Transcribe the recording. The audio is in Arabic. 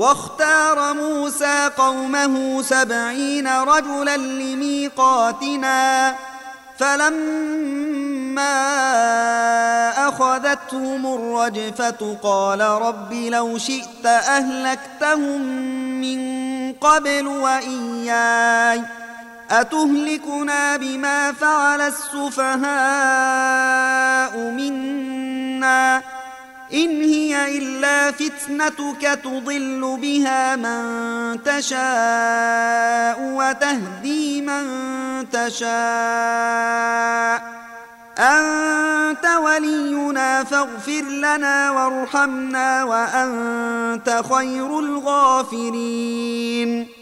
واختار موسى قومه 70 رجلا لميقاتنا فلما أخذتهم الرجفة قال رب لو شئت أهلكتهم من قبل وإياي أتهلكنا بما فعل السفهاء منا إن هي إلا فتنتك تضل بها من تشاء وتهدي من تشاء أنت ولينا فاغفر لنا وارحمنا وأنت خير الغافرين